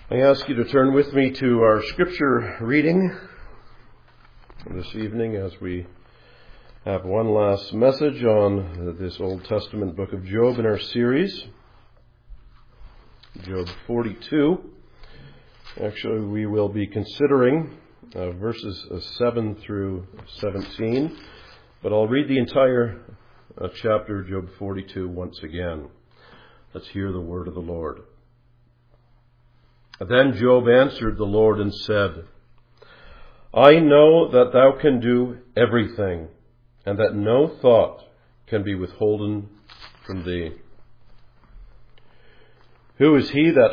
I ask you to turn with me to our scripture reading this evening as we have one last message on this Old Testament book of Job in our series. Job 42. Actually, we will be considering verses 7 through 17, but I'll read the entire chapter, Job 42, once again. Let's hear the word of the Lord. Then Job answered the Lord and said, I know that thou can do everything, and that no thought can be withholden from thee. Who is he that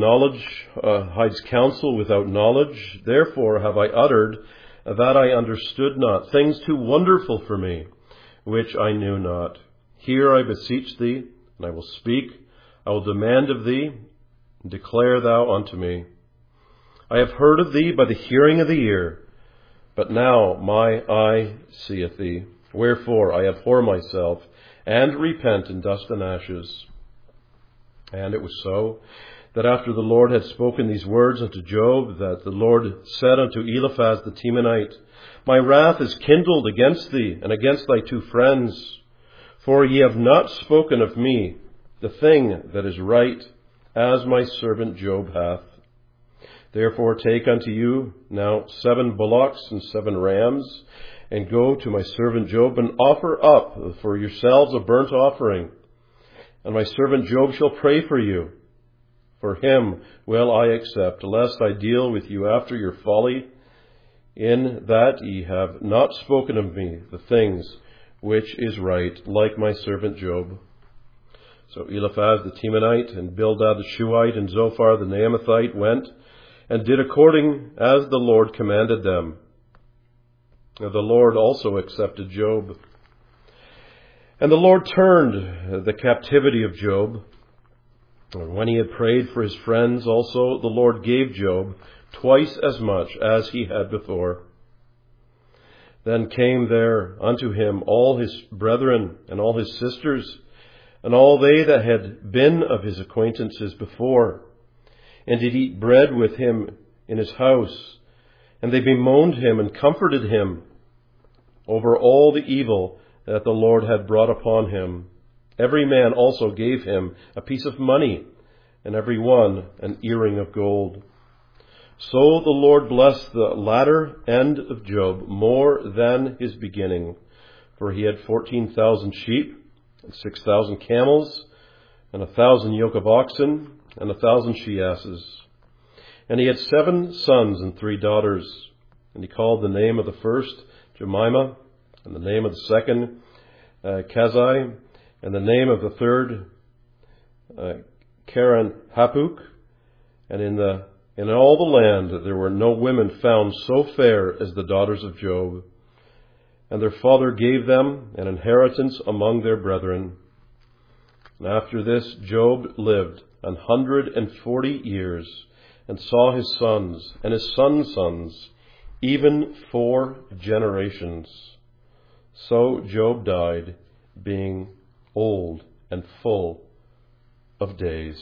hides counsel without knowledge? Therefore have I uttered that I understood not, things too wonderful for me, which I knew not. Hear, I beseech thee, and I will speak. I will demand of thee, and declare thou unto me. I have heard of thee by the hearing of the ear, but now my eye seeth thee. Wherefore I abhor myself, and repent in dust and ashes. And it was so, that after the Lord had spoken these words unto Job, that the Lord said unto Eliphaz the Temanite, My wrath is kindled against thee, and against thy two friends, for ye have not spoken of me the thing that is right, as my servant Job hath. Therefore take unto you now 7 bullocks and 7 rams, and go to my servant Job, and offer up for yourselves a burnt offering. And my servant Job shall pray for you. For him will I accept, lest I deal with you after your folly, in that ye have not spoken of me the things which is right, like my servant Job. So Eliphaz the Temanite, and Bildad the Shuhite, and Zophar the Naamathite went, and did according as the Lord commanded them. And the Lord also accepted Job. And the Lord turned the captivity of Job. And when he had prayed for his friends also, the Lord gave Job twice as much as he had before. Then came there unto him all his brethren and all his sisters, and all they that had been of his acquaintances before, and did eat bread with him in his house. And they bemoaned him and comforted him over all the evil that the Lord had brought upon him. Every man also gave him a piece of money, and every one an earring of gold. So the Lord blessed the latter end of Job more than his beginning, for he had 14,000 sheep, and 6,000 camels, and 1,000 yoke of oxen, and 1,000 she-asses. And he had 7 sons and 3 daughters. And he called the name of the first Jemimah, and the name of the second Kazai, and the name of the third Karen Hapuk. And in all the land there were no women found so fair as the daughters of Job. And their father gave them an inheritance among their brethren. And after this Job lived 140 years, and saw his sons and his sons' sons, even 4 generations. So Job died, being old and full of days.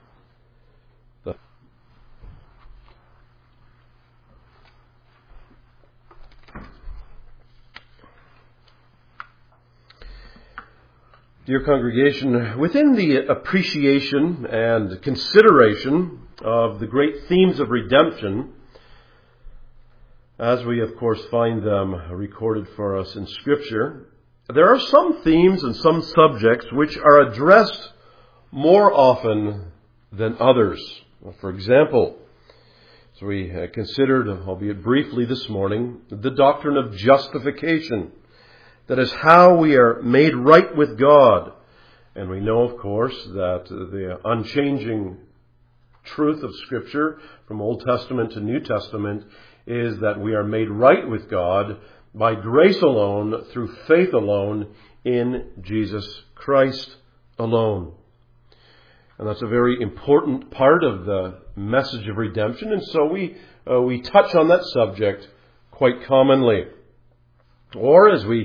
Dear congregation, within the appreciation and consideration of the great themes of redemption, as we of course find them recorded for us in Scripture, there are some themes and some subjects which are addressed more often than others. For example, as we considered, albeit briefly this morning, the doctrine of justification. That is how we are made right with God. And we know, of course, that the unchanging truth of Scripture from Old Testament to New Testament is that we are made right with God by grace alone, through faith alone, in Jesus Christ alone. And that's a very important part of the message of redemption. And so we touch on that subject quite commonly. Or as we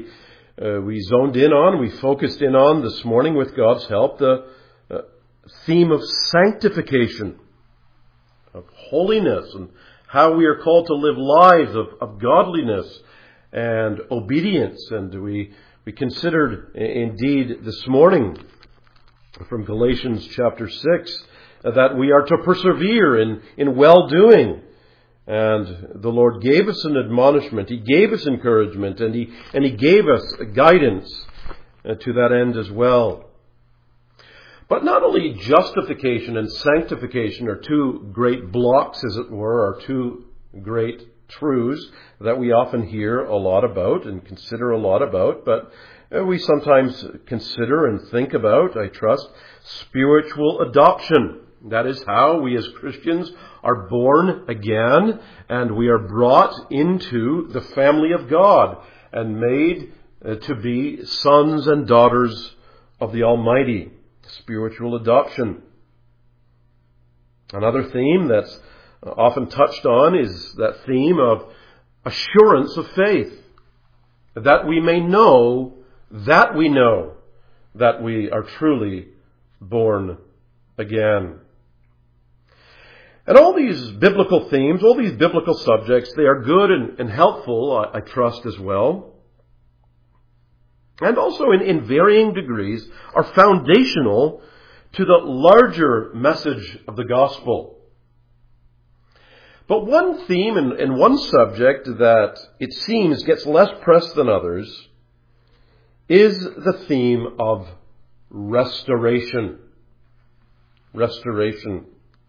focused in on this morning with God's help, the theme of sanctification. of holiness and how we are called to live lives of godliness and obedience. And we considered indeed this morning from Galatians chapter 6 that we are to persevere in well-doing. And the Lord gave us an admonishment. He gave us encouragement, and He gave us guidance to that end as well. But not only justification and sanctification are two great blocks, as it were, or two great truths that we often hear a lot about and consider a lot about, but we sometimes consider and think about, I trust, spiritual adoption. That is how we as Christians are born again, and we are brought into the family of God and made to be sons and daughters of the Almighty. Spiritual adoption. Another theme that's often touched on is that theme of assurance of faith. That we may know that we know that we are truly born again. And all these biblical themes, all these biblical subjects, they are good and helpful, I trust as well. And also in varying degrees are foundational to the larger message of the gospel. But one theme and one subject that it seems gets less press than others is the theme of restoration. Restoration.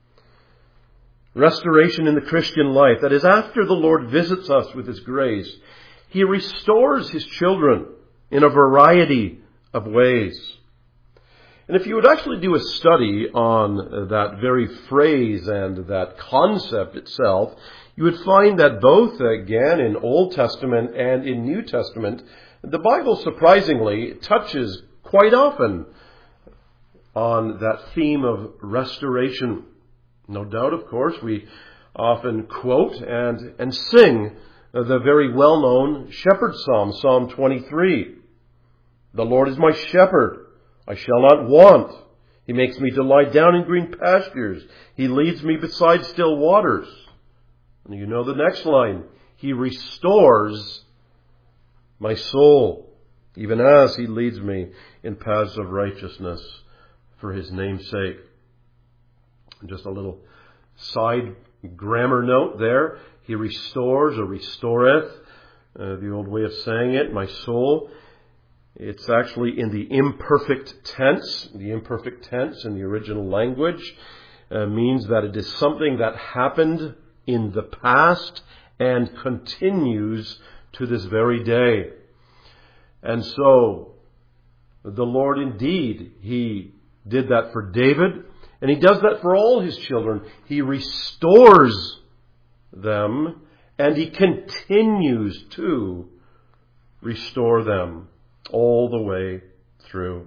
Restoration in the Christian life. That is, after the Lord visits us with His grace, He restores His children in a variety of ways. And if you would actually do a study on that very phrase and that concept itself, you would find that both, again, in Old Testament and in New Testament, the Bible surprisingly touches quite often on that theme of restoration. No doubt, of course, we often quote and sing the very well-known shepherd psalm, Psalm 23. The Lord is my shepherd, I shall not want. He makes me to lie down in green pastures. He leads me beside still waters. And you know the next line. He restores my soul, even as He leads me in paths of righteousness for His name's sake. Just a little side grammar note there. He restores or restoreth, the old way of saying it, my soul. It's actually in the imperfect tense. The imperfect tense in the original language means that it is something that happened in the past and continues to this very day. And so, the Lord indeed, He did that for David, and He does that for all His children. He restores them, and He continues to restore them all the way through.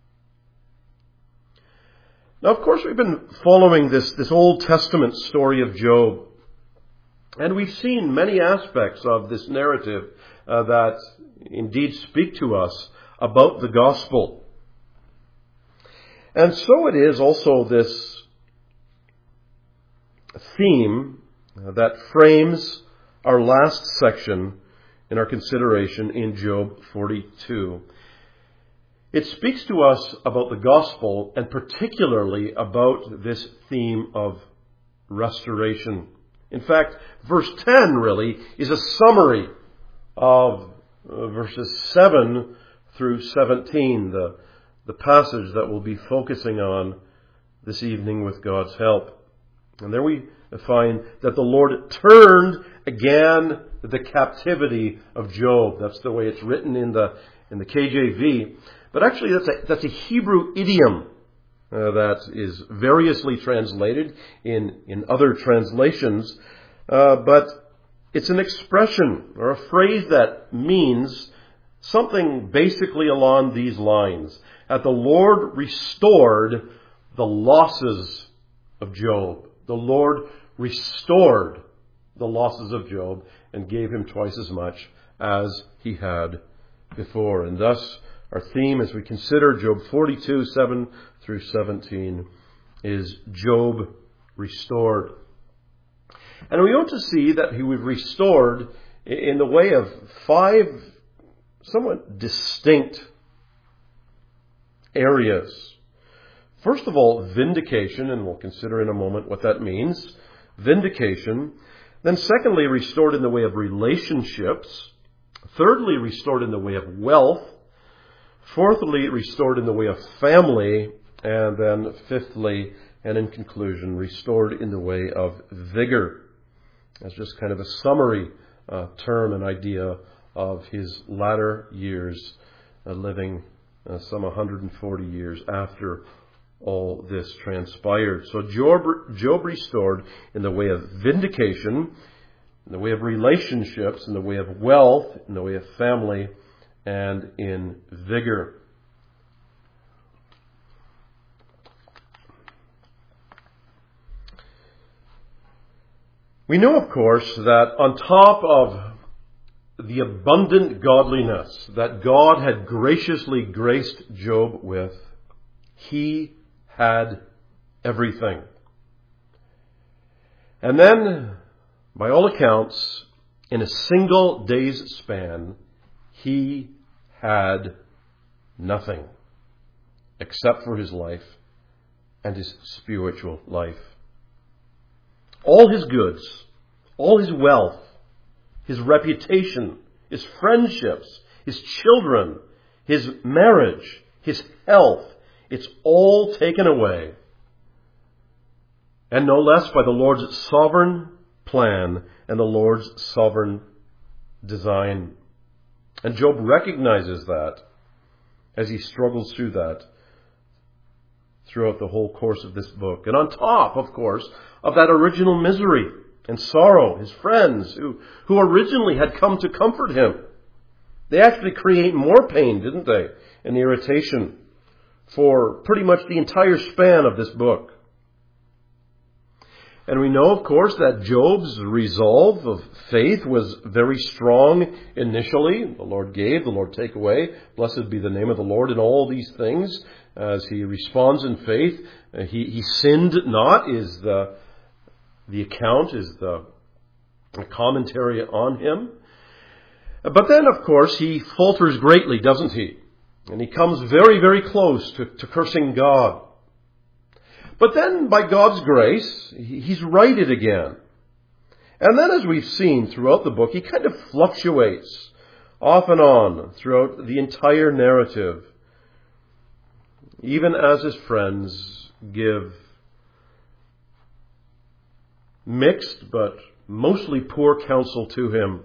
Now, of course, we've been following this Old Testament story of Job. And we've seen many aspects of this narrative that indeed speak to us about the gospel. And so it is also this theme that frames our last section in our consideration in Job 42. It speaks to us about the gospel and particularly about this theme of restoration. In fact, verse 10 really is a summary of verses 7 through 17, the passage that we'll be focusing on this evening with God's help. And there we find that the Lord turned again the captivity of Job. That's the way it's written in the KJV. But actually that's a Hebrew idiom that is variously translated in other translations. But it's an expression or a phrase that means something basically along these lines. That the Lord restored the losses of Job. The Lord restored the losses of Job and gave him twice as much as he had before. And thus, our theme as we consider Job 42, 7 through 17 is Job restored. And we want to see that he was restored in the way of 5 somewhat distinct areas. First of all, vindication, and we'll consider in a moment what that means. Vindication. Then secondly, restored in the way of relationships. Thirdly, restored in the way of wealth. Fourthly, restored in the way of family. And then fifthly, and in conclusion, restored in the way of vigor. That's just kind of a summary term and idea of his latter years, living some 140 years after all this transpired. So Job restored in the way of vindication, in the way of relationships, in the way of wealth, in the way of family, and in vigor. We know, of course, that on top of the abundant godliness that God had graciously graced Job with, he had everything. And then, by all accounts, in a single day's span, he had nothing except for his life and his spiritual life. All his goods, all his wealth, his reputation, his friendships, his children, his marriage, his health, it's all taken away. And no less by the Lord's sovereign plan and the Lord's sovereign design. And Job recognizes that as he struggles through that throughout the whole course of this book. And on top, of course, of that original misery and sorrow, his friends who originally had come to comfort him, they actually create more pain, didn't they? And irritation for pretty much the entire span of this book. And we know, of course, that Job's resolve of faith was very strong initially. The Lord gave, the Lord take away. Blessed be the name of the Lord in all these things. As he responds in faith, he sinned not is the account, is the commentary on him. But then, of course, he falters greatly, doesn't he? And he comes very, very close to cursing God. But then, by God's grace, he's righted again. And then, as we've seen throughout the book, he kind of fluctuates off and on throughout the entire narrative, even as his friends give mixed but mostly poor counsel to him.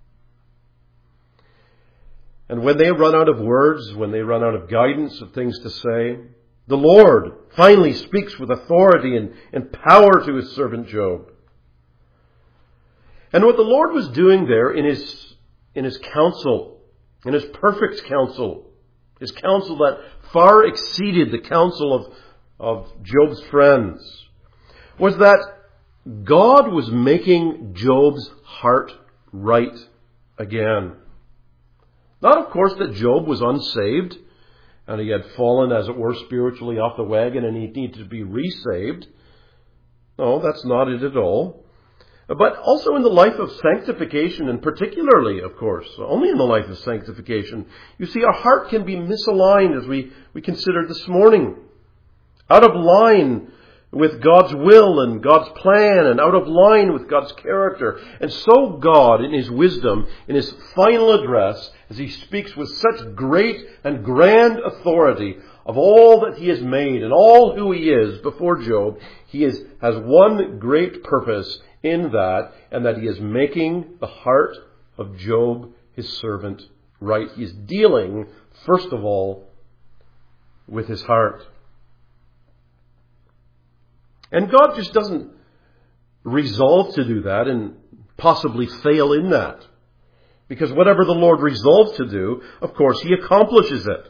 And when they run out of words, when they run out of guidance, of things to say, the Lord finally speaks with authority and power to his servant Job. And what the Lord was doing there in his counsel, in his perfect counsel, his counsel that far exceeded the counsel of Job's friends, was that God was making Job's heart right again. Not, of course, that Job was unsaved and he had fallen, as it were, spiritually off the wagon and he needed to be resaved. No, that's not it at all. But also in the life of sanctification, and particularly, of course, only in the life of sanctification, you see, our heart can be misaligned, as we considered this morning. Out of line with God's will and God's plan, and out of line with God's character. And so God, in his wisdom, in his final address, as he speaks with such great and grand authority of all that he has made and all who he is before Job, he has one great purpose in that, and that he is making the heart of Job, his servant, right. He is dealing, first of all, with his heart. And God just doesn't resolve to do that and possibly fail in that. Because whatever the Lord resolves to do, of course, he accomplishes it.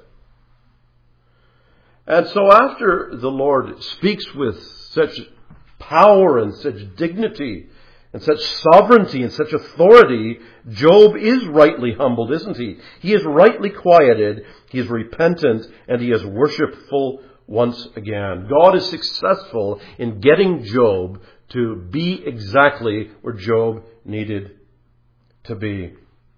And so after the Lord speaks with such power and such dignity and such sovereignty and such authority, Job is rightly humbled, isn't he? He is rightly quieted, he is repentant, and he is worshipful once again. God is successful in getting Job to be exactly where Job needed to be.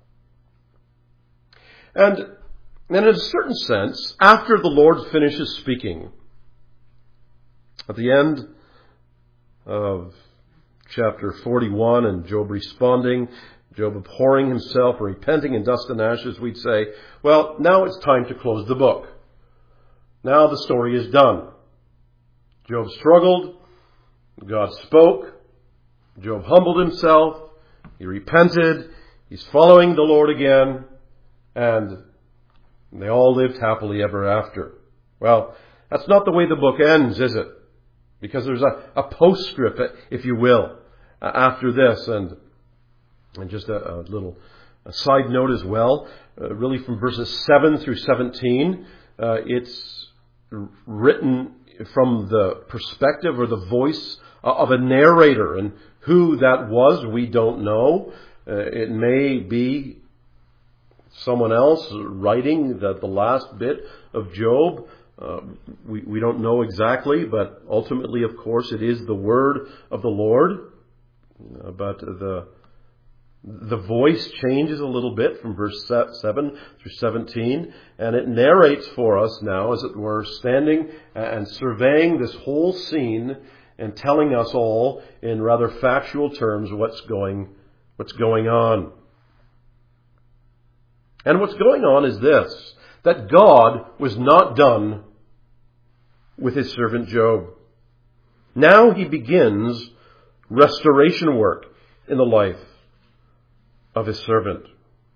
And in a certain sense, after the Lord finishes speaking, at the end of chapter 41, and Job responding, Job abhorring himself, repenting in dust and ashes, we'd say, well, now it's time to close the book. Now the story is done. Job struggled. God spoke. Job humbled himself. He repented. He's following the Lord again. And they all lived happily ever after. Well, that's not the way the book ends, is it? Because there's a postscript, if you will, after this. And just a little side note as well, really from verses 7 through 17, it's written from the perspective or the voice of a narrator. And who that was, we don't know. It may be someone else writing the last bit of Job. We don't know exactly, but ultimately, of course, it is the word of the Lord. But the voice changes a little bit from verse 7 through 17, and it narrates for us now, as it were, standing and surveying this whole scene and telling us all in rather factual terms what's going on. And what's going on is this, that God was not done with his servant Job. Now he begins restoration work in the life of his servant.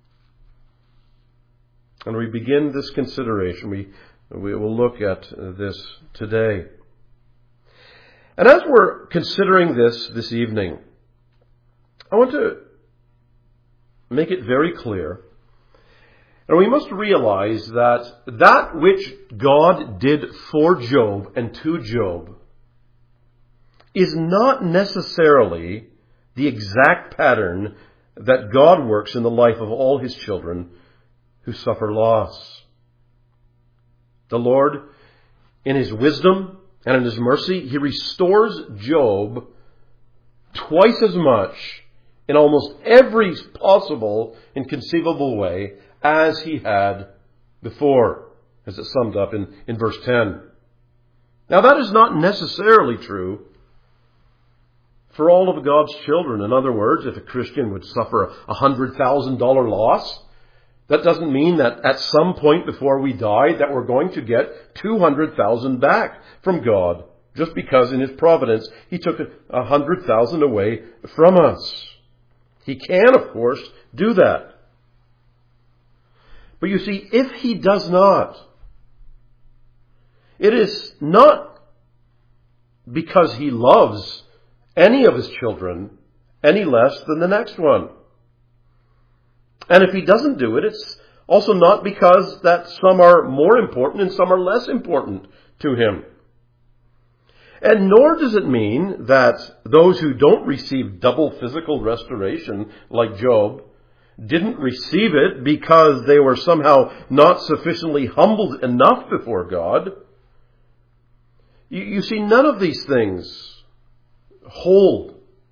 And we begin this consideration. We will look at this today. And as we're considering this evening, I want to make it very clear, and we must realize that which God did for Job and to Job is not necessarily the exact pattern that God works in the life of all his children who suffer loss. The Lord, in his wisdom and in his mercy, he restores Job twice as much in almost every possible and conceivable way as he had before, as it summed up in verse 10. Now that is not necessarily true for all of God's children. In other words, if a Christian would suffer a $100,000 loss, that doesn't mean that at some point before we die that we're going to get $200,000 back from God, just because in his providence he took $100,000 away from us. He can, of course, do that. But you see, if he does not, it is not because he loves any of his children any less than the next one. And if he doesn't do it, it's also not because that some are more important and some are less important to him. And nor does it mean that those who don't receive double physical restoration, like Job, didn't receive it because they were somehow not sufficiently humbled enough before God. You see, none of these things hold.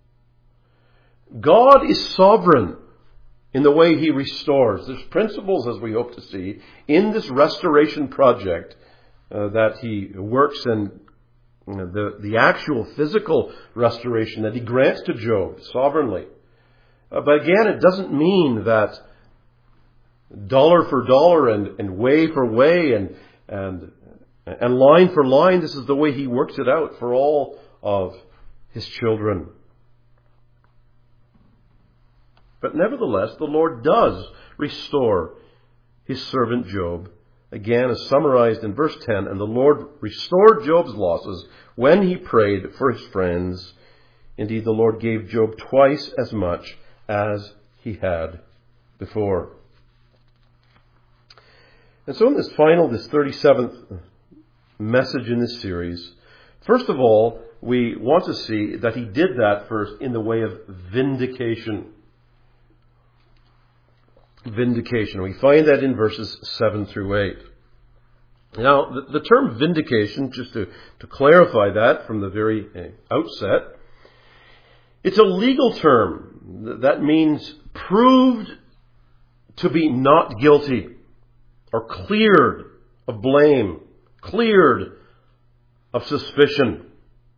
God is sovereign in the way he restores. There's principles, as we hope to see, in this restoration project that he works in, the actual physical restoration that he grants to Job sovereignly. But again, it doesn't mean that dollar for dollar and way for way and line for line, this is the way he works it out for all of his children. But nevertheless, the Lord does restore his servant Job. Again, as summarized in verse 10, and the Lord restored Job's losses when he prayed for his friends. Indeed, the Lord gave Job twice as much as he had before. And so in this 37th message in this series, first of all, we want to see that he did that first in the way of vindication. Vindication. We find that in verses 7 through 8. Now, the term vindication, just to clarify that from the very outset, It's a legal term that means proved to be not guilty or cleared of blame, cleared of suspicion.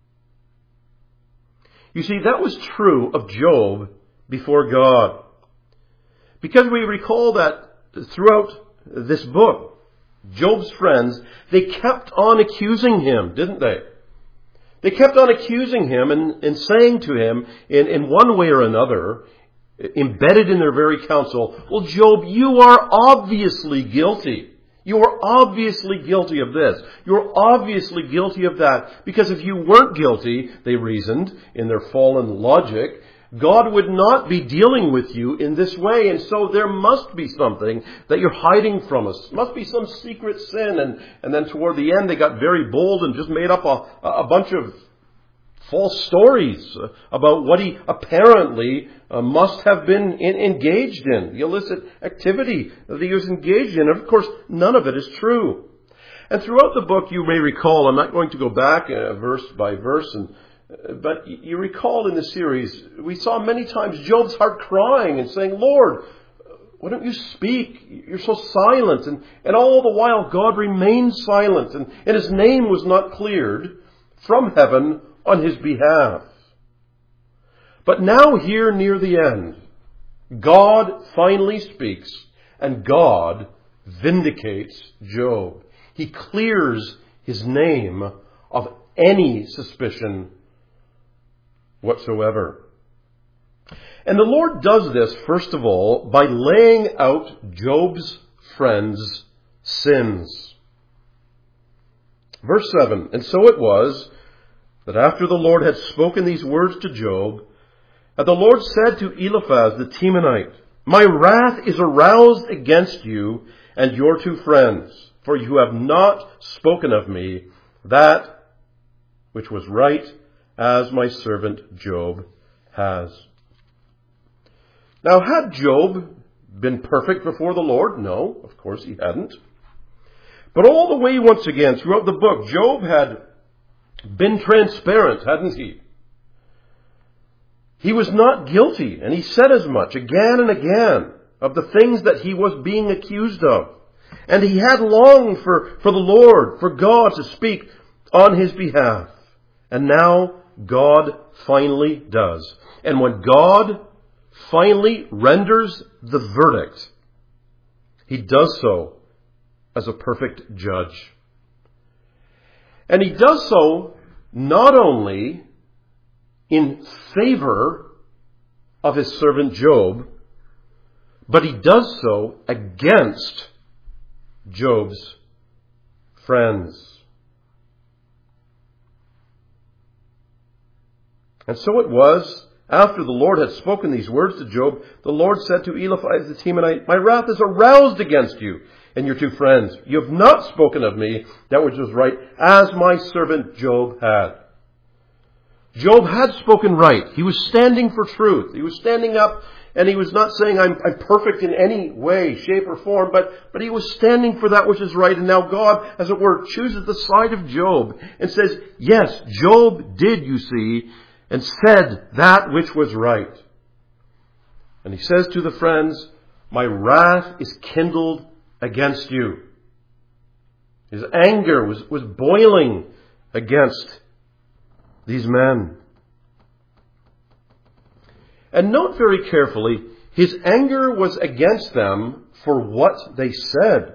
You see, that was true of Job before God. Because we recall that throughout this book, Job's friends, they kept on accusing him, didn't they? They kept on accusing him and saying to him in one way or another, embedded in their very counsel, well, Job, you are obviously guilty. You are obviously guilty of this. You're obviously guilty of that. Because if you weren't guilty, they reasoned in their fallen logic, God would not be dealing with you in this way. And so there must be something that you're hiding from us. Must be some secret sin. And then toward the end, they got very bold and just made up a bunch of false stories about what he apparently must have been engaged in, the illicit activity that he was engaged in. And of course, none of it is true. And throughout the book, you may recall, I'm not going to go back verse by verse, but you recall in the series, we saw many times Job's heart crying and saying, Lord, why don't you speak? You're so silent. And all the while, God remained silent, and his name was not cleared from heaven on his behalf. But now here near the end, God finally speaks, and God vindicates Job. He clears his name of any suspicion whatsoever. And the Lord does this, first of all, by laying out Job's friends' sins. Verse 7, and so it was that after the Lord had spoken these words to Job, and the Lord said to Eliphaz the Temanite, my wrath is aroused against you and your two friends, for you have not spoken of me that which was right, as my servant Job has. Now, had Job been perfect before the Lord? No, of course he hadn't. But all the way, once again, throughout the book, Job had been transparent, hadn't he? He was not guilty, and he said as much again and again of the things that he was being accused of. And he had longed for the Lord, for God to speak on his behalf. And now God finally does. And when God finally renders the verdict, he does so as a perfect judge. And he does so not only in favor of his servant Job, but he does so against Job's friends. And so it was, after the Lord had spoken these words to Job, the Lord said to Eliphaz the Temanite, my wrath is aroused against you and your two friends. You have not spoken of me that which was right, as my servant Job had. Job had spoken right. He was standing for truth. He was standing up, and he was not saying, I'm perfect in any way, shape, or form, but he was standing for that which is right. And now God, as it were, chooses the side of Job and says, yes, Job did, you see, and said that which was right. And he says to the friends, my wrath is kindled against you. His anger was boiling against these men. And note very carefully, his anger was against them for what they said.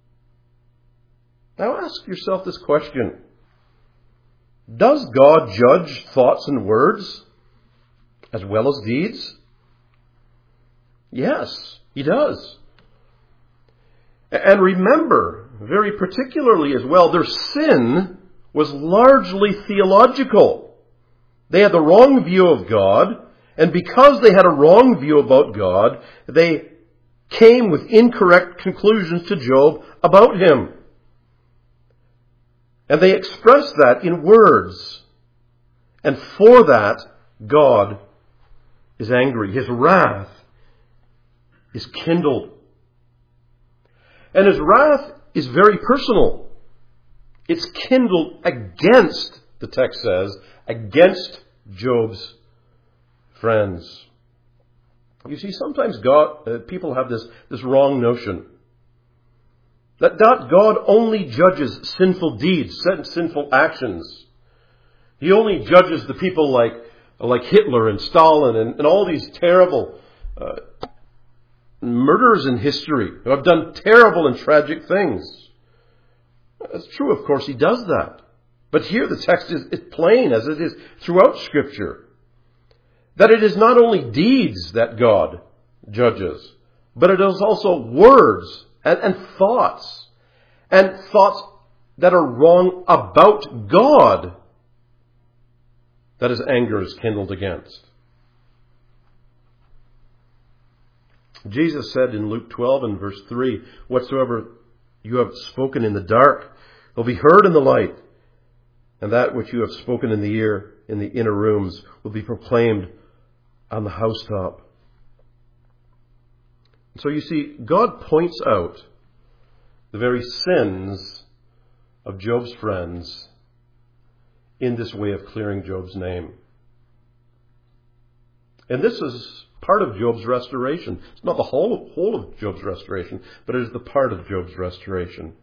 Now ask yourself this question. Does God judge thoughts and words as well as deeds? Yes, he does. And remember, very particularly as well, their sin was largely theological. They had the wrong view of God, and because they had a wrong view about God, they came with incorrect conclusions to Job about him. And they expressed that in words. And for that, God is angry. His wrath is kindled. And his wrath is very personal. It's kindled against, the text says, against Job's friends. You see, sometimes people have this wrong notion that God only judges sinful deeds, sinful actions. He only judges the people like Hitler and Stalin and all these terrible murderers in history who have done terrible and tragic things. It's true, of course, he does that. But here the text is plain, as it is throughout Scripture, that it is not only deeds that God judges, but it is also words and thoughts that are wrong about God that his anger is kindled against. Jesus said in Luke 12 and verse 3, "Whatsoever you have spoken in the dark will be heard in the light, and that which you have spoken in the ear in the inner rooms will be proclaimed on the housetop." So you see, God points out the very sins of Job's friends in this way of clearing Job's name. And this is part of Job's restoration. It's not the whole of Job's restoration, but it is the part of Job's restoration.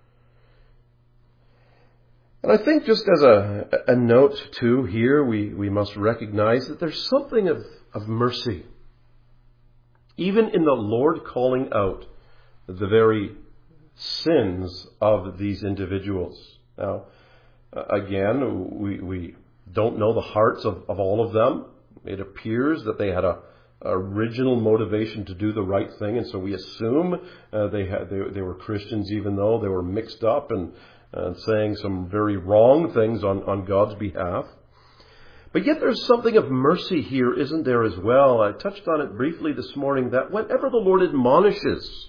And I think just as a note too here, we must recognize that there's something of mercy, even in the Lord calling out the very sins of these individuals. Now, again, we don't know the hearts of all of them. It appears that they had a original motivation to do the right thing, and so we assume they were Christians, even though they were mixed up and saying some very wrong things on God's behalf. But yet there's something of mercy here, isn't there, as well? I touched on it briefly this morning, that whenever the Lord admonishes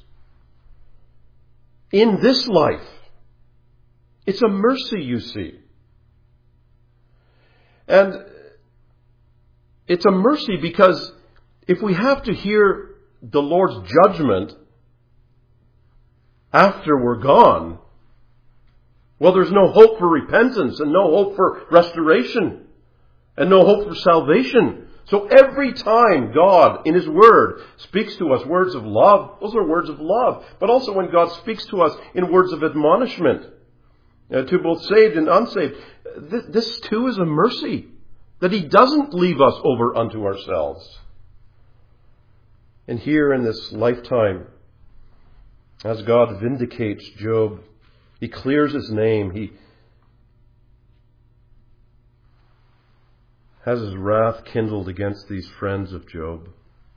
in this life, it's a mercy, you see. And it's a mercy because if we have to hear the Lord's judgment after we're gone, well, there's no hope for repentance and no hope for restoration and no hope for salvation. So every time God, in His Word, speaks to us words of love, those are words of love. But also when God speaks to us in words of admonishment, to both saved and unsaved, this too is a mercy, that He doesn't leave us over unto ourselves. And here in this lifetime, as God vindicates Job, He clears his name, He has His wrath kindled against these friends of Job.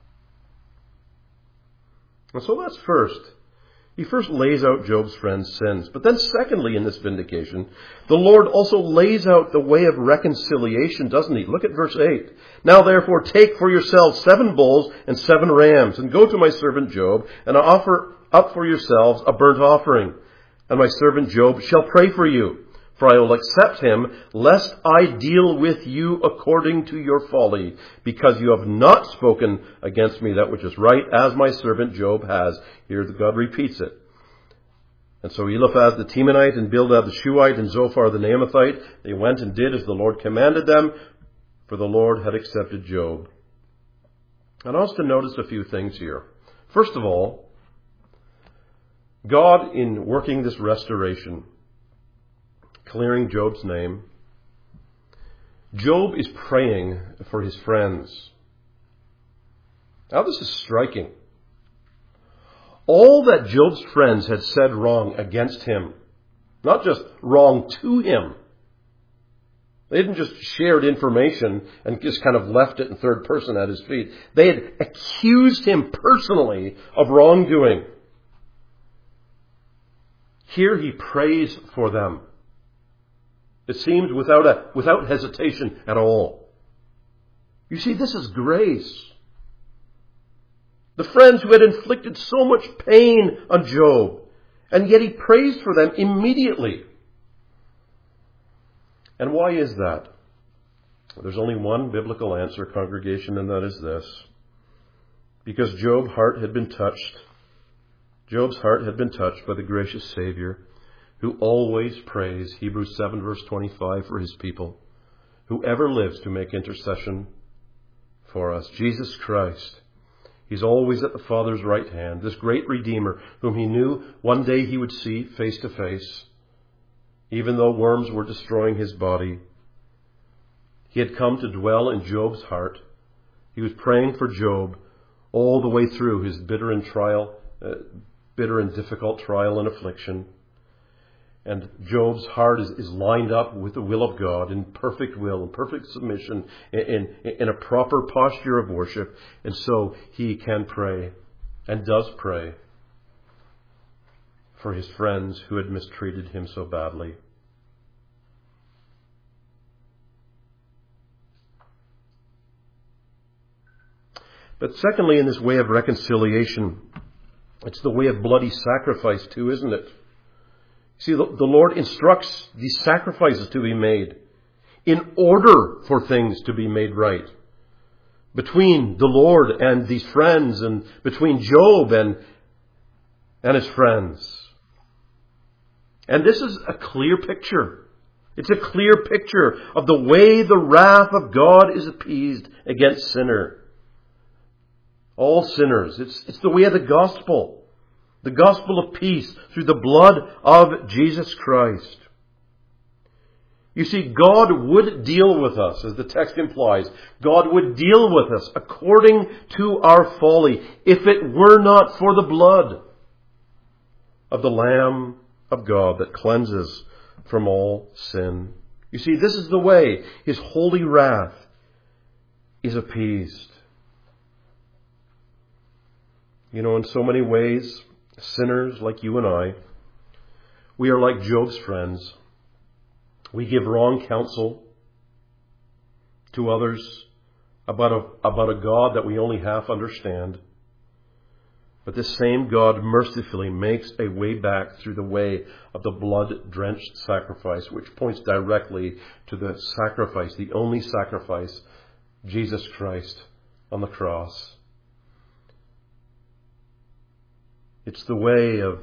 And so that's first. He first lays out Job's friends' sins. But then secondly, in this vindication, the Lord also lays out the way of reconciliation, doesn't He? Look at verse 8. "Now therefore take for yourselves 7 bulls and 7 rams, and go to my servant Job, and offer up for yourselves a burnt offering. And my servant Job shall pray for you. For I will accept him, lest I deal with you according to your folly, because you have not spoken against me that which is right, as my servant Job has." Here God repeats it. "And so Eliphaz the Temanite, and Bildad the Shuhite, and Zophar the Naamathite, they went and did as the Lord commanded them, for the Lord had accepted Job." And I want us to notice a few things here. First of all, God, in working this restoration, clearing Job's name, Job is praying for his friends. Now this is striking. All that Job's friends had said wrong against him, not just wrong to him. They didn't just shared information and just kind of left it in third person at his feet. They had accused him personally of wrongdoing. Here he prays for them. It seems without hesitation at all. You see, this is grace. The friends who had inflicted so much pain on Job, and yet he prays for them immediately. And why is that? There's only one biblical answer, congregation, and that is this. Because Job's heart had been touched. Job's heart had been touched by the gracious Savior, who always prays, Hebrews 7 verse 25, for his people, who ever lives to make intercession for us. Jesus Christ. He's always at the Father's right hand, this great Redeemer whom he knew one day he would see face to face, even though worms were destroying his body. He had come to dwell in Job's heart. He was praying for Job all the way through his bitter and difficult trial and affliction. And Job's heart is lined up with the will of God in perfect will, in perfect submission, in a proper posture of worship. And so he can pray, and does pray, for his friends who had mistreated him so badly. But secondly, in this way of reconciliation, it's the way of bloody sacrifice too, isn't it? See, the Lord instructs these sacrifices to be made in order for things to be made right. Between the Lord and these friends, and between Job and his friends. And this is a clear picture. It's a clear picture of the way the wrath of God is appeased against sinner. All sinners. It's the way of the gospel. The gospel of peace through the blood of Jesus Christ. You see, God would deal with us, as the text implies. God would deal with us according to our folly, if it were not for the blood of the Lamb of God that cleanses from all sin. You see, this is the way His holy wrath is appeased. You know, in so many ways, sinners like you and I, we are like Job's friends. We give wrong counsel to others about a God that we only half understand. But this same God mercifully makes a way back through the way of the blood-drenched sacrifice, which points directly to the sacrifice, the only sacrifice, Jesus Christ on the cross. It's the way of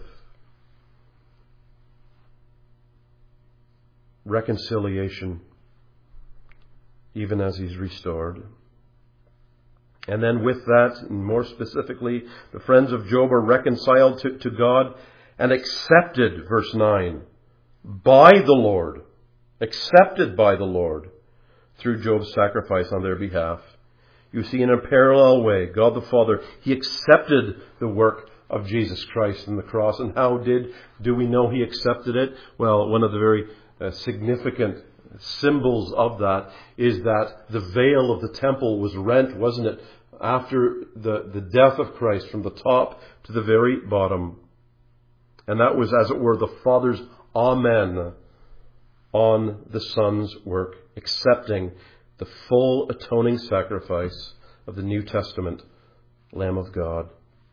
reconciliation, even as He's restored. And then with that, and more specifically, the friends of Job are reconciled to God and accepted, verse 9, by the Lord. Accepted by the Lord through Job's sacrifice on their behalf. You see, in a parallel way, God the Father, He accepted the work of Jesus Christ on the cross. And how do we know He accepted it? Well, one of the very significant symbols of that is that the veil of the temple was rent, wasn't it? After the death of Christ, from the top to the very bottom. And that was, as it were, the Father's Amen on the Son's work, accepting the full atoning sacrifice of the New Testament Lamb of God.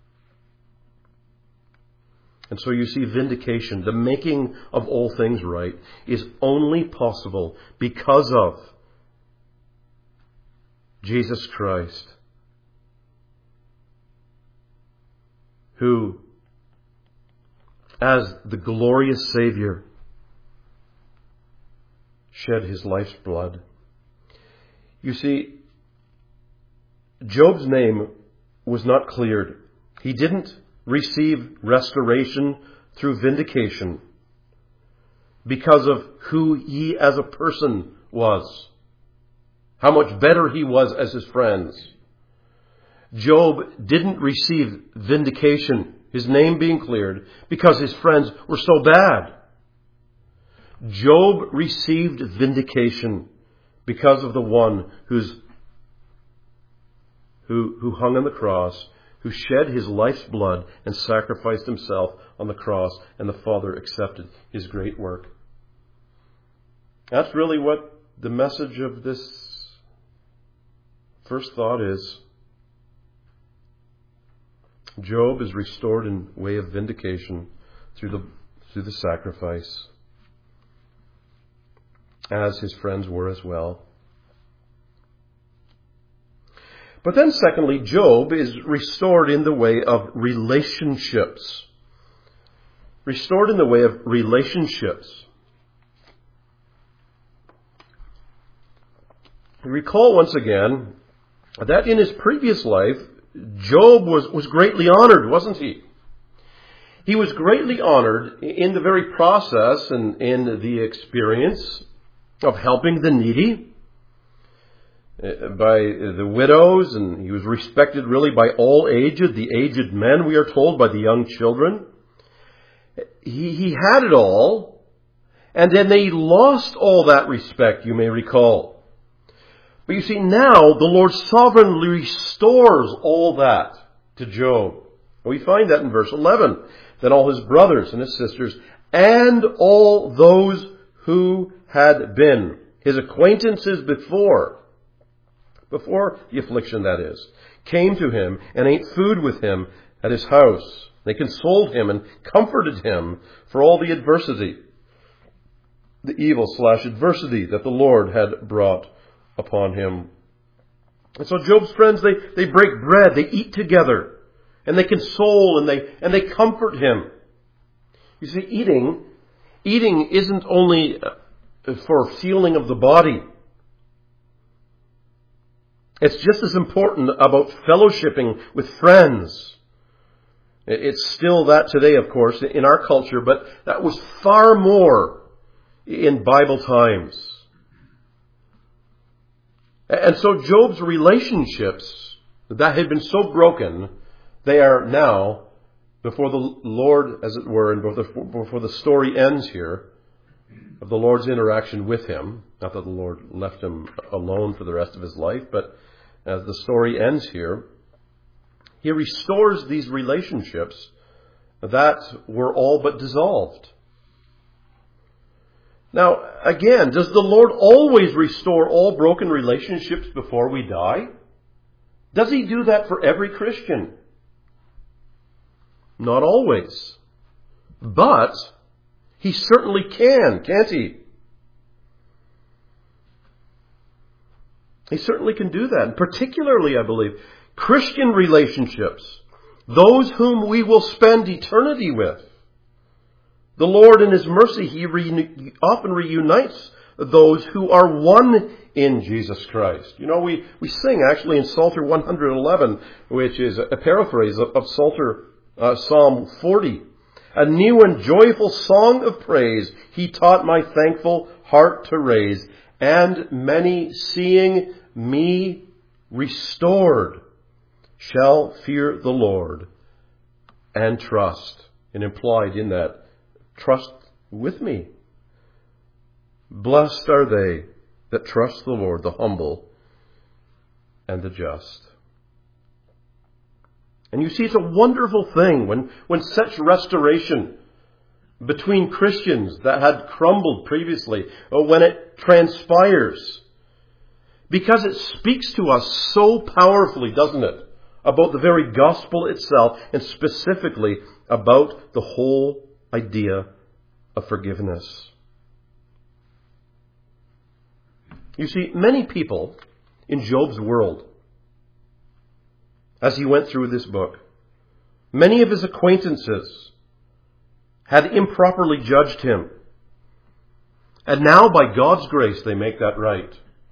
And so you see, vindication, the making of all things right, is only possible because of Jesus Christ, who, as the glorious Savior, shed His life's blood. You see, Job's name was not cleared. He didn't receive restoration through vindication because of who he as a person was, how much better he was as his friends. Job didn't receive vindication, his name being cleared, because his friends were so bad. Job received vindication because of the one who hung on the cross, who shed his life's blood and sacrificed himself on the cross, and the Father accepted his great work. That's really what the message of this first thought is. Job is restored in way of vindication through the sacrifice, as his friends were as well. But then secondly, Job is restored in the way of relationships. Restored in the way of relationships. Recall once again that in his previous life, Job was greatly honored, wasn't he? He was greatly honored in the very process and in the experience of helping the needy by the widows, and he was respected really by all ages, the aged men, we are told, by the young children. He had it all, and then they lost all that respect, you may recall. But you see, now the Lord sovereignly restores all that to Job. We find that in verse 11. Then all his brothers and his sisters, and all those who had been his acquaintances before the affliction, that is, came to him and ate food with him at his house. They consoled him and comforted him for all the adversity, the evil/adversity that the Lord had brought upon him. And so Job's friends, they break bread, they eat together, and they console and they comfort him. You see, eating isn't only for fueling of the body. It's just as important about fellowshipping with friends. It's still that today, of course, in our culture, but that was far more in Bible times. And so Job's relationships that had been so broken, they are now, before the Lord, as it were, and before the story ends here, of the Lord's interaction with him. Not that the Lord left him alone for the rest of his life, but as the story ends here, he restores these relationships that were all but dissolved. Now, again, does the Lord always restore all broken relationships before we die? Does he do that for every Christian? Not always. But he certainly can, can't he? He certainly can do that. And particularly, I believe, Christian relationships, those whom we will spend eternity with. The Lord in his mercy, he often reunites those who are one in Jesus Christ. You know, we sing actually in Psalter 111, which is a paraphrase of Psalter Psalm 40. A new and joyful song of praise he taught my thankful heart to raise, and many seeing me restored shall fear the Lord and trust. And implied in that, trust with me. Blessed are they that trust the Lord, the humble and the just. And you see, it's a wonderful thing when such restoration between Christians that had crumbled previously, or when it transpires. Because it speaks to us so powerfully, doesn't it, about the very gospel itself, and specifically about the whole idea of forgiveness. You see, many people in Job's world, as he went through this book, many of his acquaintances had improperly judged him. And now, by God's grace, they make that right.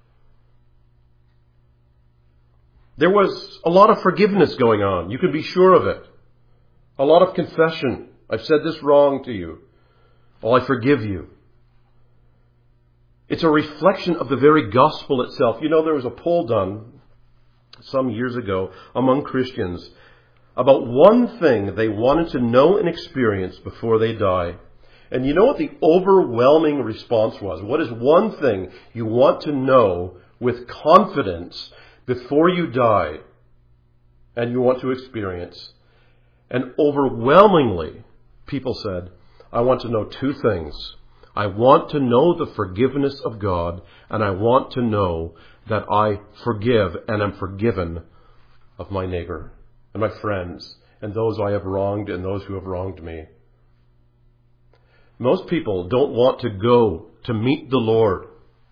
There was a lot of forgiveness going on. You can be sure of it. A lot of confession. I've said this wrong to you. Well, I forgive you. It's a reflection of the very gospel itself. You know, there was a poll done some years ago among Christians about one thing they wanted to know and experience before they die. And you know what the overwhelming response was? What is one thing you want to know with confidence before you die and you want to experience? And overwhelmingly, people said, I want to know two things. I want to know the forgiveness of God, and I want to know that I forgive and am forgiven of my neighbor and my friends and those I have wronged and those who have wronged me. Most people don't want to go to meet the Lord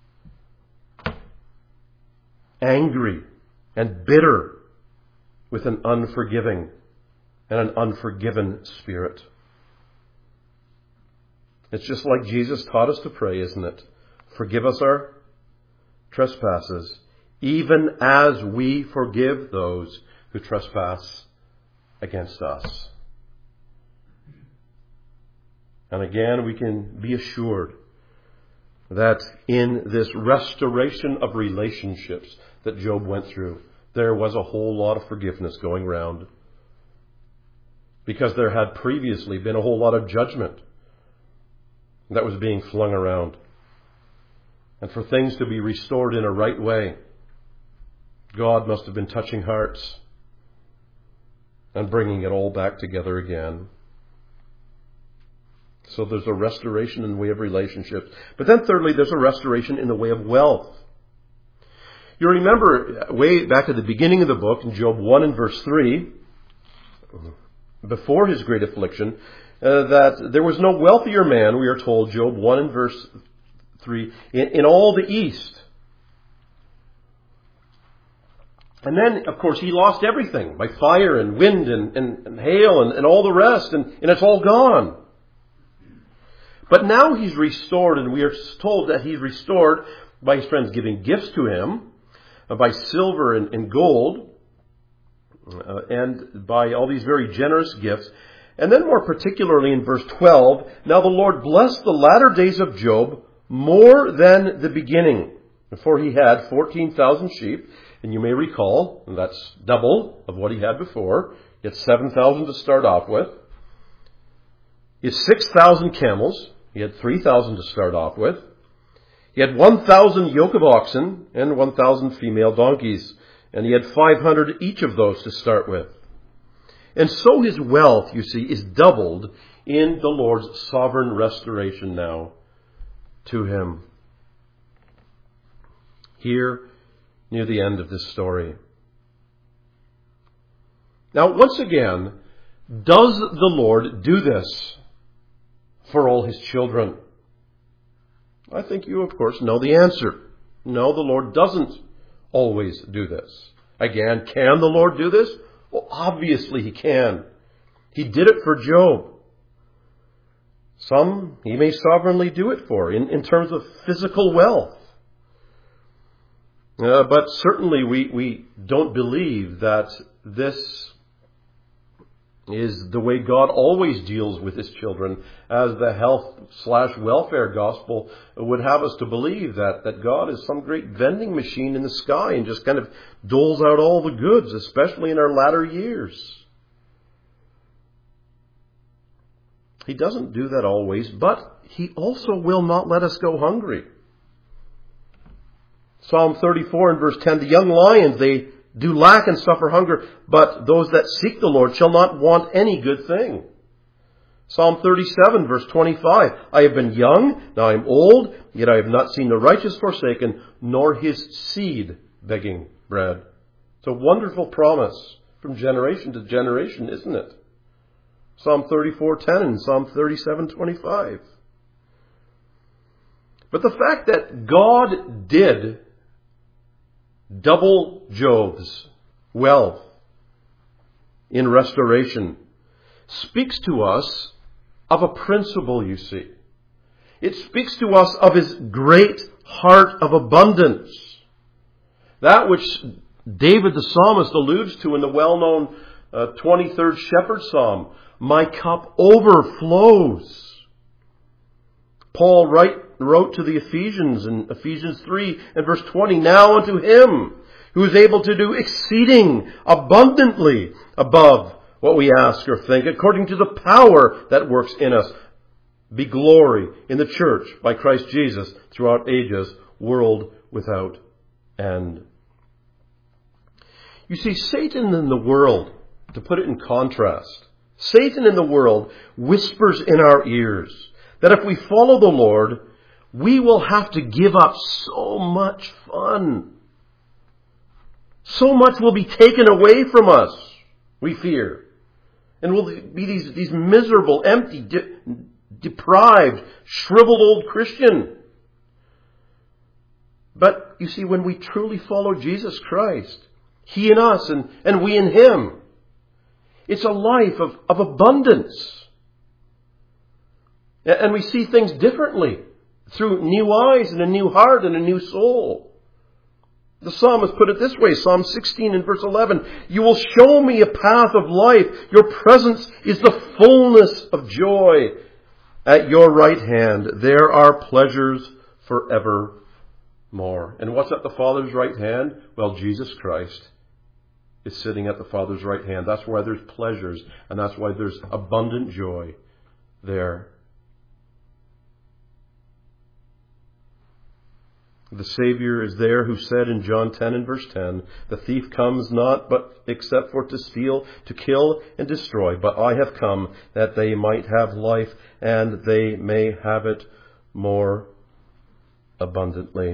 angry and bitter with an unforgiving and an unforgiven spirit. It's just like Jesus taught us to pray, isn't it? Forgive us our trespasses, even as we forgive those who trespass against us. And again, we can be assured that in this restoration of relationships that Job went through, there was a whole lot of forgiveness going round. Because there had previously been a whole lot of judgment that was being flung around. And for things to be restored in a right way, God must have been touching hearts and bringing it all back together again. So there's a restoration in the way of relationships. But then thirdly, there's a restoration in the way of wealth. You remember way back at the beginning of the book, in Job 1 and verse 3, before his great affliction, that there was no wealthier man, we are told, Job 1 and verse 3, in all the east. And then, of course, he lost everything by fire and wind and hail and all the rest, and it's all gone. But now he's restored, and we are told that he's restored by his friends giving gifts to him, by silver and gold, and by all these very generous gifts. And then more particularly in verse 12, now the Lord blessed the latter days of Job more than the beginning. For he had 14,000 sheep, and you may recall, and that's double of what he had before. He had 7,000 to start off with. He had 6,000 camels. He had 3,000 to start off with. He had 1,000 yoke of oxen and 1,000 female donkeys. And he had 500 each of those to start with. And so his wealth, you see, is doubled in the Lord's sovereign restoration now to him. Here, near the end of this story. Now, once again, does the Lord do this for all his children? I think you, of course, know the answer. No, the Lord doesn't always do this. Again, can the Lord do this? Well, obviously he can. He did it for Job. Some he may sovereignly do it for in terms of physical wealth. But certainly we don't believe that this is the way God always deals with his children, as the health/welfare gospel would have us to believe that God is some great vending machine in the sky and just kind of doles out all the goods, especially in our latter years. He doesn't do that always, but he also will not let us go hungry. Psalm 34 and verse 10, the young lions, they do lack and suffer hunger, but those that seek the Lord shall not want any good thing. Psalm 37 verse 25, I have been young, now I am old, yet I have not seen the righteous forsaken, nor his seed begging bread. It's a wonderful promise from generation to generation, isn't it? Psalm 34:10 and Psalm 37:25. But the fact that God did double Job's wealth in restoration speaks to us of a principle, you see. It speaks to us of his great heart of abundance. That which David the psalmist alludes to in the well-known 23rd Shepherd Psalm. My cup overflows. Paul wrote to the Ephesians in Ephesians 3 and verse 20, now unto him who is able to do exceeding abundantly above what we ask or think, according to the power that works in us, be glory in the church by Christ Jesus throughout ages, world without end. You see, Satan in the world, to put it in contrast, Satan in the world whispers in our ears that if we follow the Lord, we will have to give up so much fun. So much will be taken away from us, we fear. And we'll be these miserable, empty, deprived, shriveled old Christian. But you see, when we truly follow Jesus Christ, he in us and we in him, it's a life of abundance. And we see things differently through new eyes and a new heart and a new soul. The psalmist put it this way, Psalm 16 and verse 11, "You will show me a path of life. Your presence is the fullness of joy. At your right hand there are pleasures forevermore." And what's at the Father's right hand? Well, Jesus Christ is sitting at the Father's right hand. That's why there's pleasures, and that's why there's abundant joy there. The Savior is there who said in John 10 and verse 10, "The thief comes not but except for to steal, to kill, and destroy. But I have come that they might have life, and they may have it more abundantly."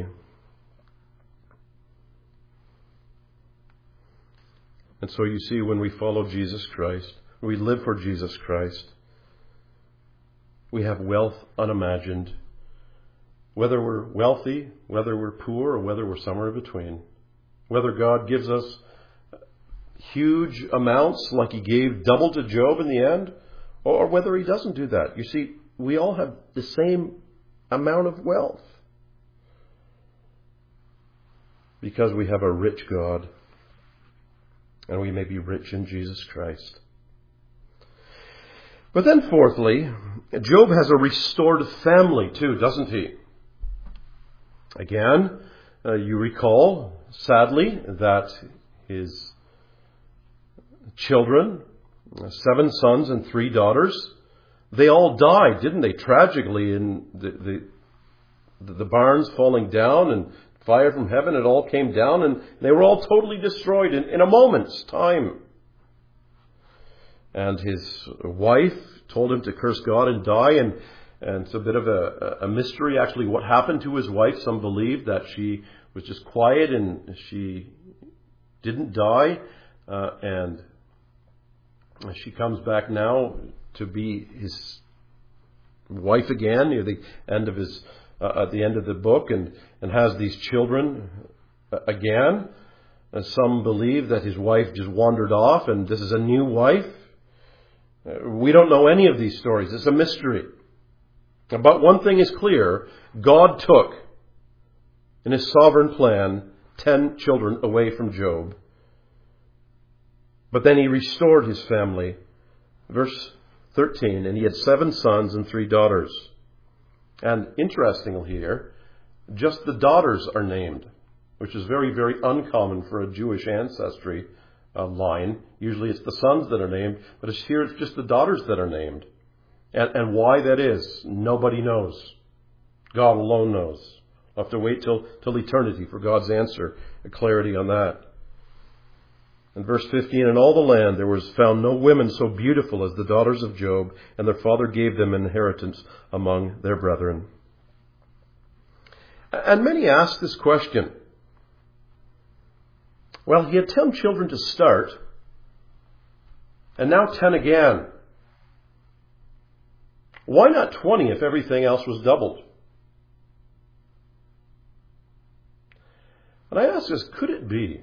And so you see, when we follow Jesus Christ, we live for Jesus Christ, we have wealth unimagined. Whether we're wealthy, whether we're poor, or whether we're somewhere between. Whether God gives us huge amounts like He gave double to Job in the end, or whether He doesn't do that. You see, we all have the same amount of wealth because we have a rich God, and we may be rich in Jesus Christ. But then fourthly, Job has a restored family too, doesn't he? Again, you recall, sadly, that his children, 7 sons and 3 daughters, they all died, didn't they? Tragically, in the barns falling down and fire from heaven, it all came down and they were all totally destroyed in a moment's time. And his wife told him to curse God and die, and it's a bit of a mystery, actually, what happened to his wife. Some believe that she was just quiet and she didn't die. And she comes back now to be his wife again near the end of his, at the end of the book, and has these children again. And some believe that his wife just wandered off and this is a new wife. We don't know any of these stories. It's a mystery. But one thing is clear. God took, in His sovereign plan, 10 children away from Job. But then He restored his family. Verse 13, "And he had 7 sons and 3 daughters." And interestingly here, just the daughters are named, which is very, very uncommon for a Jewish ancestry line. Usually it's the sons that are named, but here it's just the daughters that are named. And why that is, nobody knows. God alone knows. We'll have to wait till eternity for God's answer, clarity on that. In verse 15, "In all the land there was found no women so beautiful as the daughters of Job, and their father gave them inheritance among their brethren." And many ask this question. Well, he had 10 children to start, and now 10 again. Why not 20 if everything else was doubled? And I ask this, could it be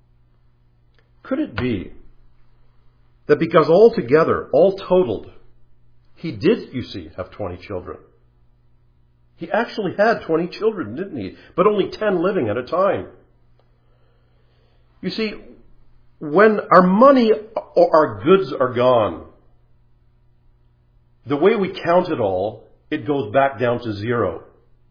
that because altogether, all totaled, he did, you see, have 20 children? He actually had 20 children, didn't he? But only 10 living at a time. You see, when our money or our goods are gone, the way we count it all, it goes back down to 0.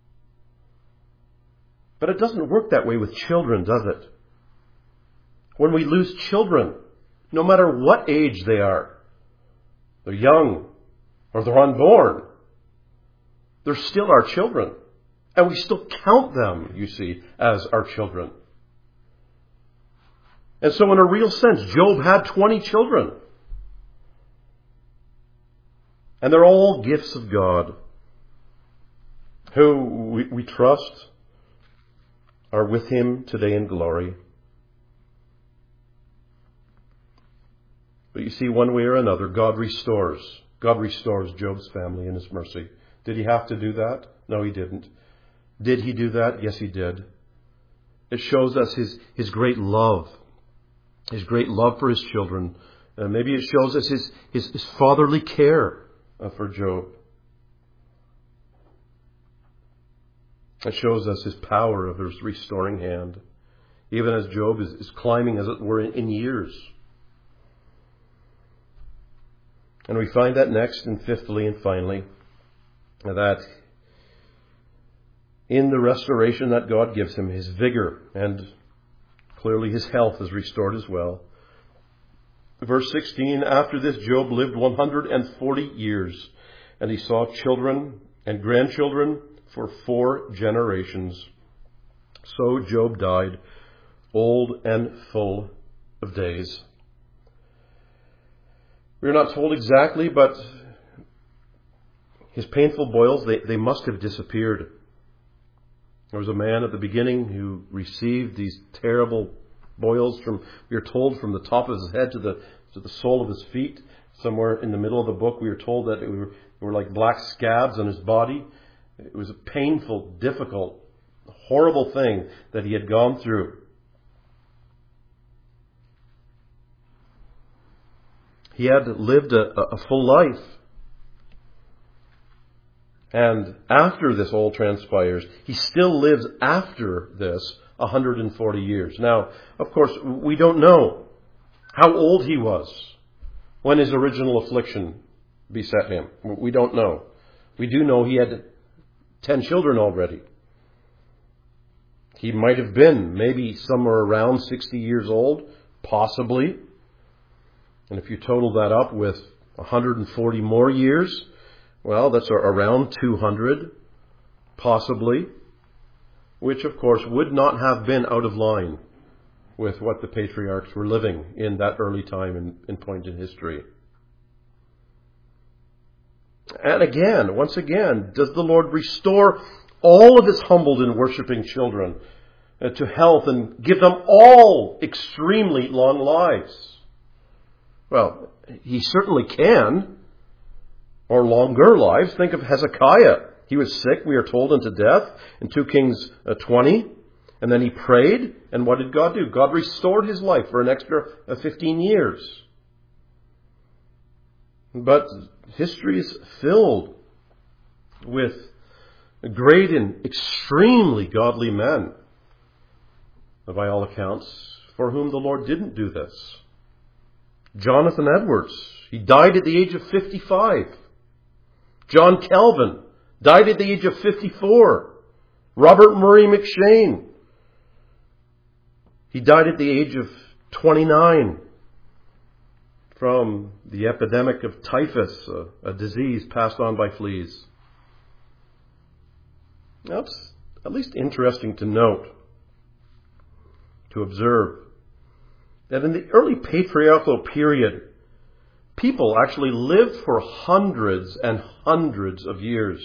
But it doesn't work that way with children, does it? When we lose children, no matter what age they are, they're young or they're unborn, they're still our children. And we still count them, you see, as our children. And so in a real sense, Job had 20 children. And they're all gifts of God, who we trust are with Him today in glory. But you see, one way or another, God restores Job's family in His mercy. Did He have to do that? No, He didn't. Did He do that? Yes, He did. It shows us His great love. His great love for His children. Maybe it shows us His fatherly care for Job. It shows us His power of His restoring hand. even as Job is climbing, as it were, in years. And we find that next, and fifthly and finally, that in the restoration that God gives him, his vigor and clearly his health is restored as well. Verse 16, after this Job lived 140 years, and he saw children and grandchildren for 4 generations. So Job died, old and full of days. We're not told exactly, but his painful boils, they must have disappeared. There was a man at the beginning who received these terrible boils we are told, from the top of his head to the sole of his feet. Somewhere in the middle of the book, we are told that they were like black scabs on his body. It was a painful, difficult, horrible thing that he had gone through. He had lived a full life. And after this all transpires, he still lives after this 140 years. Now, of course, we don't know how old he was when his original affliction beset him. We don't know. We do know he had 10 children already. He might have been maybe somewhere around 60 years old, possibly. And if you total that up with 140 more years, well, that's around 200, possibly, which of course would not have been out of line with what the patriarchs were living in that early time and point in history. And again, once again, does the Lord restore all of his humbled and worshipping children to health and give them all extremely long lives? Well, he certainly can, or longer lives. Think of Hezekiah. He was sick, we are told, unto death in 2 Kings 20. And then he prayed, and what did God do? God restored his life for an extra 15 years. But history is filled with great and extremely godly men, by all accounts, for whom the Lord didn't do this. Jonathan Edwards, he died at the age of 55. John Calvin died at the age of 54. Robert Murray McCheyne, he died at the age of 29 from the epidemic of typhus, a disease passed on by fleas. Now, it's at least interesting to note, to observe, that in the early patriarchal period, people actually lived for hundreds and hundreds of years.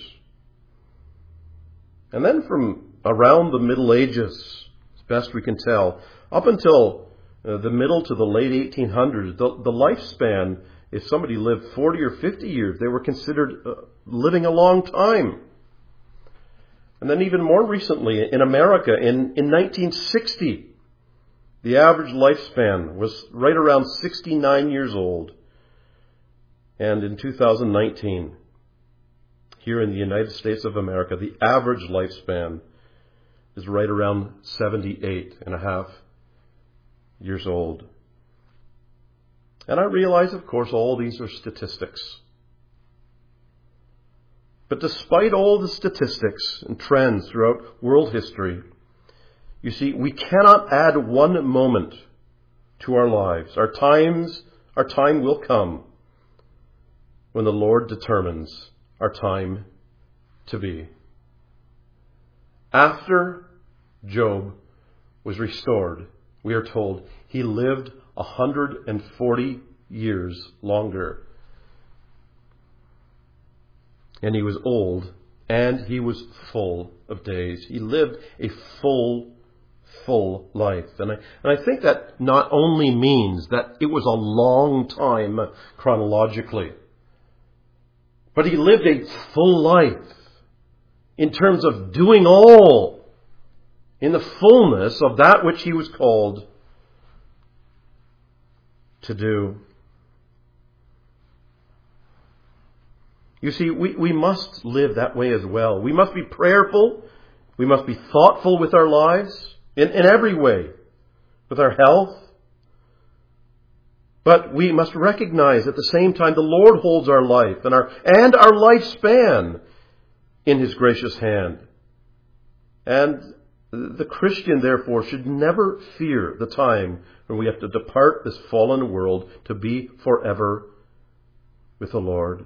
And then from around the Middle Ages, as best we can tell, up until the middle to the late 1800s, the lifespan, if somebody lived 40 or 50 years, they were considered living a long time. And then even more recently, in America, in 1960, the average lifespan was right around 69 years old. And in 2019, here in the United States of America, the average lifespan is right around 78 and a half years old. And I realize, of course, all these are statistics. But despite all the statistics and trends throughout world history, you see, we cannot add one moment to our lives. Our time will come when the Lord determines our time to be. After Job was restored, we are told he lived 140 years longer. And he was old, and he was full of days. He lived a full life. And I think that not only means that it was a long time chronologically, but he lived a full life in terms of doing all in the fullness of that which he was called to do. You see, we must live that way as well. We must be prayerful. We must be thoughtful with our lives in every way. with our health. But we must recognize at the same time the Lord holds our life and our lifespan in His gracious hand. And the Christian, therefore, should never fear the time when we have to depart this fallen world to be forever with the Lord.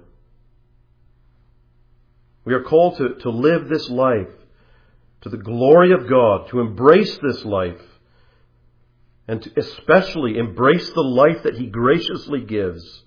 We are called to live this life to the glory of God, to embrace this life, and to especially embrace the life that He graciously gives,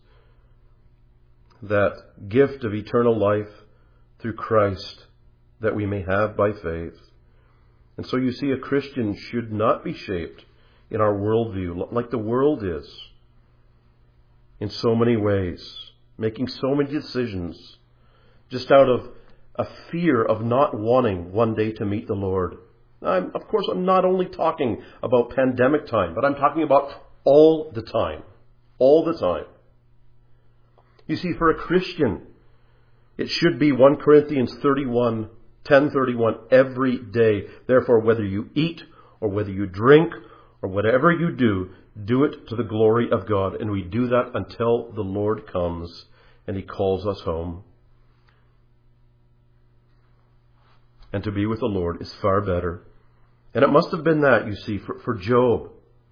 that gift of eternal life through Christ that we may have by faith. And so you see, a Christian should not be shaped in our worldview like the world is in so many ways, making so many decisions just out of a fear of not wanting one day to meet the Lord. Of course, I'm not only talking about pandemic time, but I'm talking about all the time. All the time. You see, for a Christian, it should be 1 Corinthians 10:31 every day. Therefore, whether you eat or whether you drink or whatever you do, do it to the glory of God. And we do that until the Lord comes and He calls us home. And to be with the Lord is far better. And it must have been that, you see, for Job,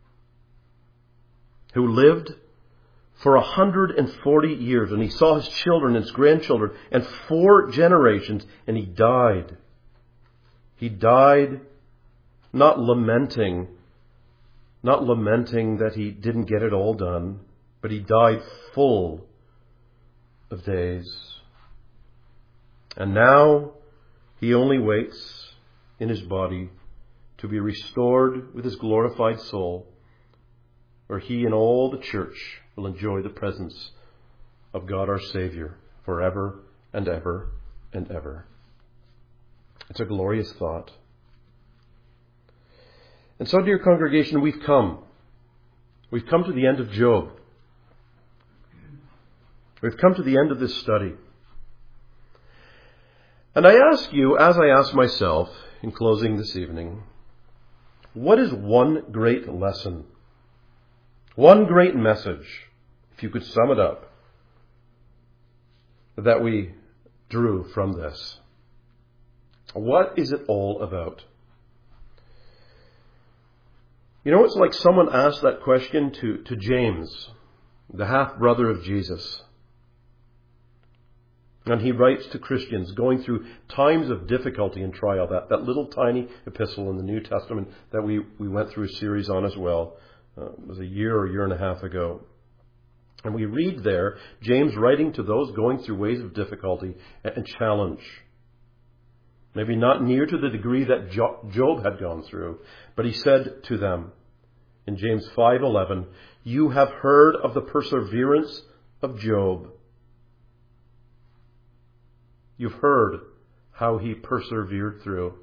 who lived for 140 years, and he saw his children and his grandchildren, and 4 generations, and he died. He died not lamenting that he didn't get it all done, but he died full of days. And now he only waits in his body to be restored with his glorified soul, where he and all the church will enjoy the presence of God our Savior forever and ever and ever. It's a glorious thought. And so, dear congregation, we've come to the end of Job. We've come to the end of this study. And I ask you, as I ask myself in closing this evening, what is one great lesson, one great message, if you could sum it up, that we drew from this? What is it all about? You know, it's like someone asked that question to James, the half-brother of Jesus. And he writes to Christians going through times of difficulty and trial, that little tiny epistle in the New Testament that we went through a series on as well. It was a year and a half ago. And we read there, James writing to those going through ways of difficulty and challenge. Maybe not near to the degree that Job had gone through, but he said to them in James 5:11, "You have heard of the perseverance of Job. You've heard how he persevered through.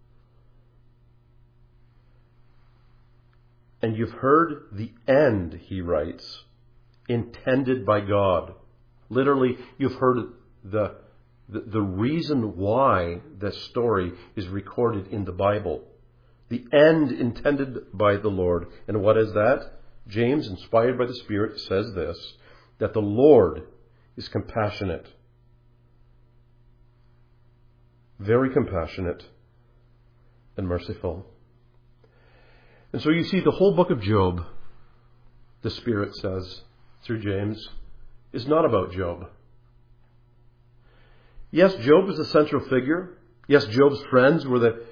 And you've heard the end," he writes, "intended by God." Literally, you've heard the reason why this story is recorded in the Bible. The end intended by the Lord. And what is that? James, inspired by the Spirit, says this, that the Lord is compassionate. Very compassionate and merciful. And so you see, the whole book of Job, the Spirit says through James, is not about Job. Yes, Job is the central figure. Yes, Job's friends were the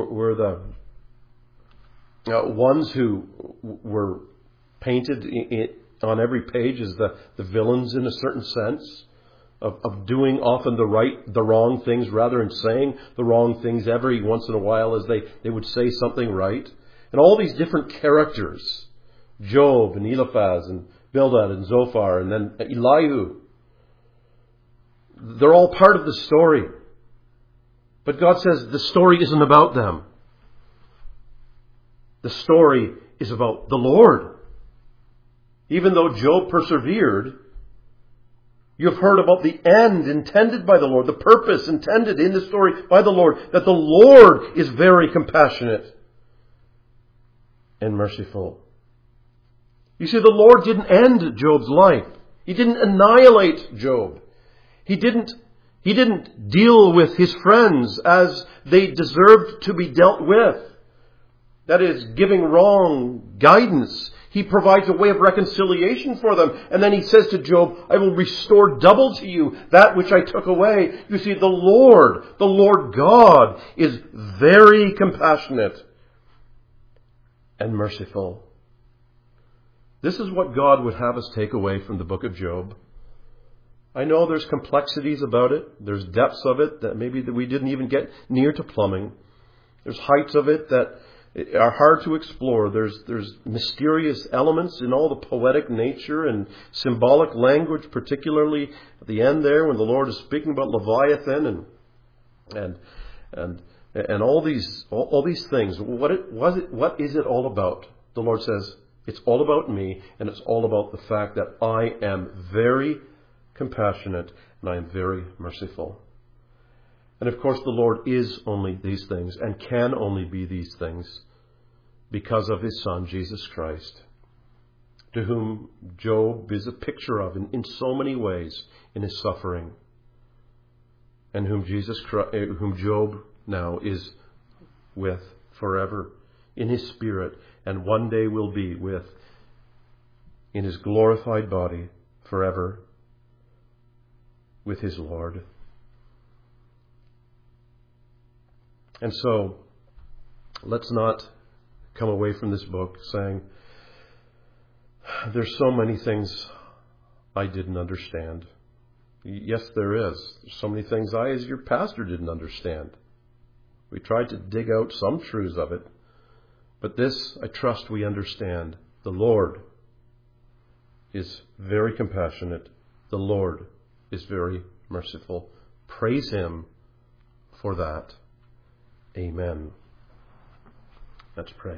ones who were painted on every page as the villains in a certain sense. Of doing often the wrong things rather than saying the wrong things every once in a while as they would say something right. And all these different characters, Job and Eliphaz and Bildad and Zophar and then Elihu, they're all part of the story. But God says the story isn't about them. The story is about the Lord. Even though Job persevered, you have heard about the end intended by the Lord, the purpose intended in the story by the Lord, that the Lord is very compassionate and merciful. You see, the Lord didn't end Job's life. He didn't annihilate Job. He didn't deal with his friends as they deserved to be dealt with. That is, giving wrong guidance. He provides a way of reconciliation for them. And then he says to Job, I will restore double to you that which I took away. You see, the Lord God, is very compassionate and merciful. This is what God would have us take away from the book of Job. I know there's complexities about it. There's depths of it that maybe that we didn't even get near to plumbing. There's heights of it that are hard to explore. There's mysterious elements in all the poetic nature and symbolic language, particularly at the end there when the Lord is speaking about Leviathan and all these things. What is it all about? The Lord says, it's all about me, and it's all about the fact that I am very compassionate and I am very merciful. And of course the Lord is only these things and can only be these things because of his Son, Jesus Christ, to whom Job is a picture of in so many ways in his suffering, and whom Job now is with forever in his spirit, and one day will be with in his glorified body forever with his Lord. And so, let's not come away from this book saying, there's so many things I didn't understand. Yes, there is. There's so many things I, as your pastor, didn't understand. We tried to dig out some truths of it. But this, I trust we understand. The Lord is very compassionate. The Lord is very merciful. Praise him for that. Amen. Let's pray.